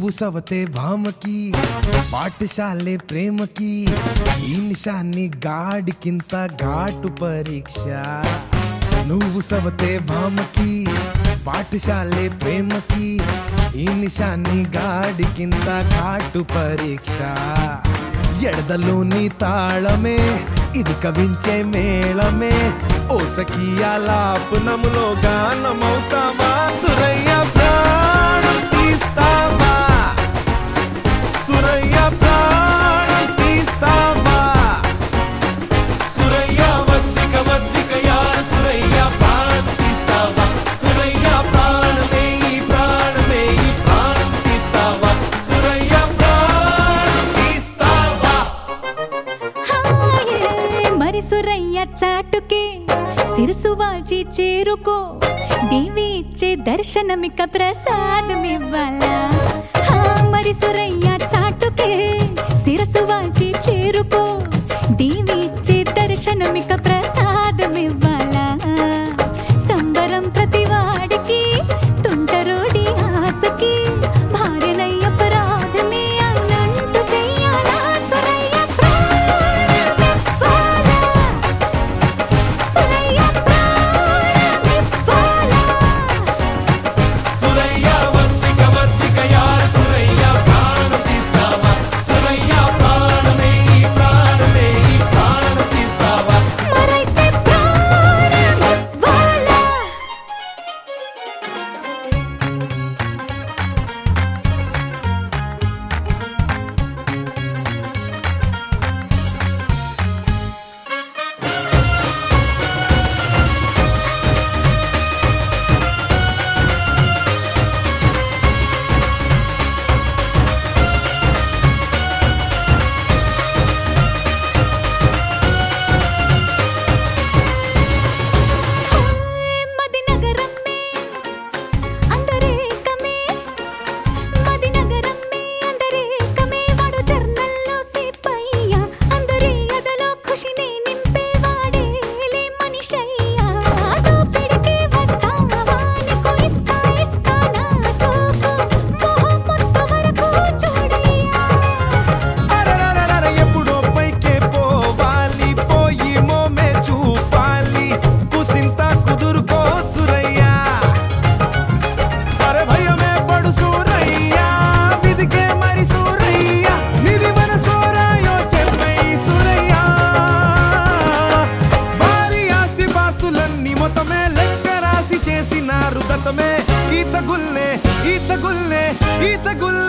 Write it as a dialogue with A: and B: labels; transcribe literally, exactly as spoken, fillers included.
A: నువ్వు సవతే భామకి పాఠశాలే ప్రేమకి ఈ నిశాన్ని గాడికింత ఘాటు పరీక్ష నువ్వు సవతే భామకి పాఠశాలే ప్రేమకి ఈ నిశాన్ని గాడికింత ఘాటు పరీక్ష ఎడదలోని తాళమే ఇది కవించే మేళమే ఓ సఖియా లాపనములో గానమవుతావా సురయ్య ప్రాణం తీస్తావా సురయ్య ప్రాణం తీస్తావా సురయ్య వద్దిక వద్దిక యార సురయ్య ప్రాణం తీస్తావా సురయ్య ప్రాణమే ఈ ప్రాణమే ఈ ప్రాణం తీస్తావా సురయ్య ప్రాణం తీస్తావా
B: మరి సురయ్య చాటుకే సిరుసు వాల్చి చేరుకో దేవి ఇచ్చే దర్శనమిక ప్రసాదమివ్వాలా మరి సురయ్య చాటుకే సిరసు వాల్చి చేరుకో దేవి ఇచ్చే దర్శనమిక ప్రసాదమివ్వాలా సంబరం ప్రతివాడికి తుంటరోడి ఆశకి భార్యనయ్య పరాధమే అన్నంటూ చెయ్యాలా సురయ్య ప్రాణమివ్వాలా సురయ్య ప్రాణమివ్వాలా
A: సురయ్య వద్దిక వద్దిక యార సురయ్య ప్రాణం తీస్తావా సురయ్య ప్రాణమే ఈ ప్రాణమే ఈ ప్రాణం తీస్తావా
B: మరైతే ప్రాణమివ్వాలా మది నగరమ్మే అందరేకమే మది నగరమ్మే అందరేకమే వాడు జర్నల్లో సిపయ్య అందరి ఎదలో ఖుషిని నింపేవాడేలే మనిషయ్య దోపిడికి వస్తావా నీకు ఇస్తా ఇస్తా నా సోకు మొహం మొత్తం వరకు చూడయ్యా
A: అరరరరర ఎప్పుడో పైకే పోవాలి పోయి మోమే చూపాలి కుసింత కుదురుకో సురయ్య అరే భయమే పడు సూరయ్య విదికే మరి సూరయ్య నిధివన సోరాయో చెన్నై సురయ్య భారీ ఆస్తి పాస్తులన్నీ మొత్తమే లెక్క రాసి చేసినారు దత్తమే ఈత గుల్నే ఈత గుల్నే ఈత గుల్నే